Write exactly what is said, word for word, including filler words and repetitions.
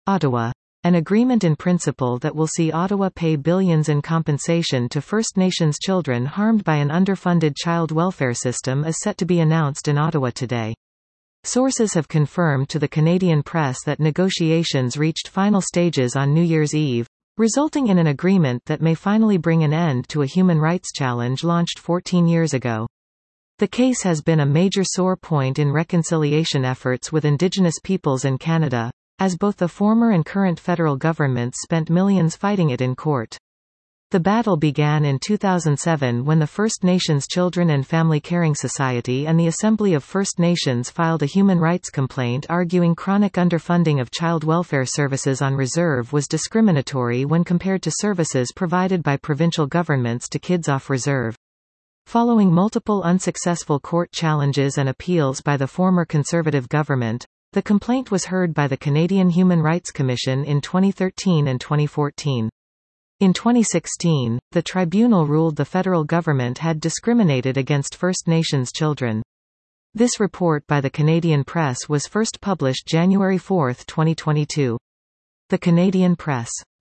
Ottawa. An agreement in principle that will see Ottawa pay billions in compensation to First Nations children harmed by an underfunded child welfare system is set to be announced in Ottawa today. Sources have confirmed to the Canadian press that negotiations reached final stages on New Year's Eve, resulting in an agreement that may finally bring an end to a human rights challenge launched fourteen years ago. The case has been a major sore point in reconciliation efforts with Indigenous peoples in Canada, as both the former and current federal governments spent millions fighting it in court. The battle began in two thousand seven when the First Nations Children and Family Caring Society and the Assembly of First Nations filed a human rights complaint arguing chronic underfunding of child welfare services on reserve was discriminatory when compared to services provided by provincial governments to kids off reserve. Following multiple unsuccessful court challenges and appeals by the former Conservative government, the complaint was heard by the Canadian Human Rights Commission in twenty thirteen and twenty fourteen. In twenty sixteen, the tribunal ruled the federal government had discriminated against First Nations children. This report by the Canadian Press was first published January fourth, twenty twenty-two. The Canadian Press.